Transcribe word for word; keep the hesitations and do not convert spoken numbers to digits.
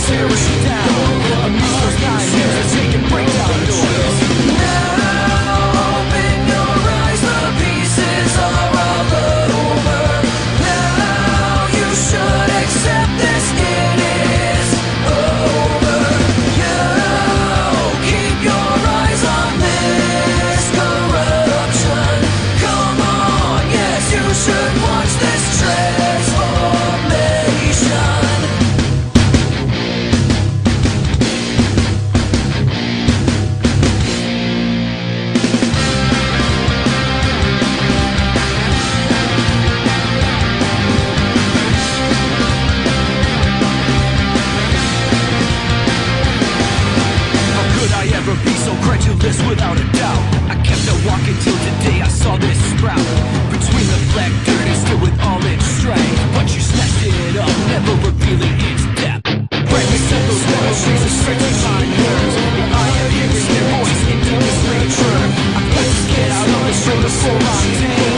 Without a doubt, I kept on walking till today I saw this sprout between the black dirt and still with all its strength. But you snatched it up, never revealing its depth. Break me some those memories and stretching my nerves. I am hearing their voice in deepest nature. I put the get out on the shoulder for my day.